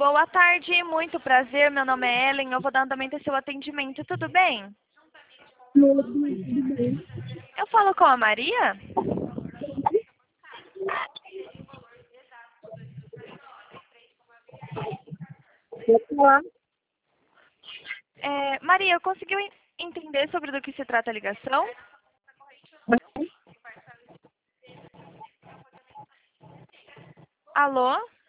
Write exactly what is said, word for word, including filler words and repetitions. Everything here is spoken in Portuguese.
Boa tarde, muito prazer. Meu nome é Ellen. Eu vou dar andamento ao seu atendimento. Tudo bem? Tudo, tudo bem. Eu falo com a Maria? Pode falar? É, Maria, conseguiu en- entender sobre do que se trata a ligação? Alô?